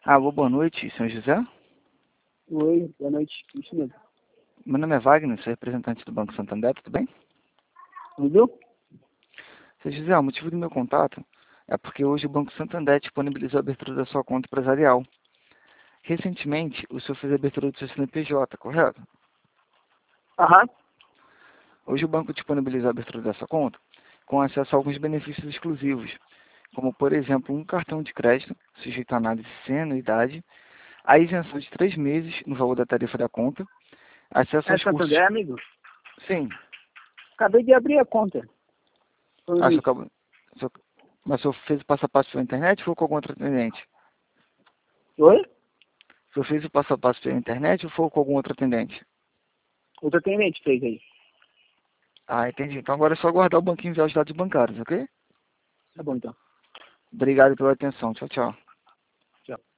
Alô, boa noite, senhor José. Oi, boa noite. Isso mesmo. Meu nome é Wagner, sou representante do Banco Santander, tudo bem? Tudo? Senhor José, o motivo do meu contato é porque hoje o Banco Santander disponibilizou a abertura da sua conta empresarial. Recentemente, o senhor fez a abertura do seu CNPJ, correto? Aham. Hoje o banco disponibilizou a abertura dessa conta com acesso a alguns benefícios exclusivos, como, por exemplo, um cartão de crédito, sujeito a análise sem anuidade, a isenção de 3 meses no valor da tarifa da conta, acesso É aos cursos... Santander, amigo? Sim. Acabei de abrir a conta. Foi Ah, isso. mas o senhor fez o passo a passo pela internet ou foi com algum outro atendente? Oi? O senhor fez o passo a passo pela internet ou foi com algum outro atendente? Outro atendente fez aí. Ah, entendi. Então agora é só guardar o banquinho e enviar os dados bancários, ok? Tá bom, então. Obrigado pela atenção. Tchau, tchau. Tchau.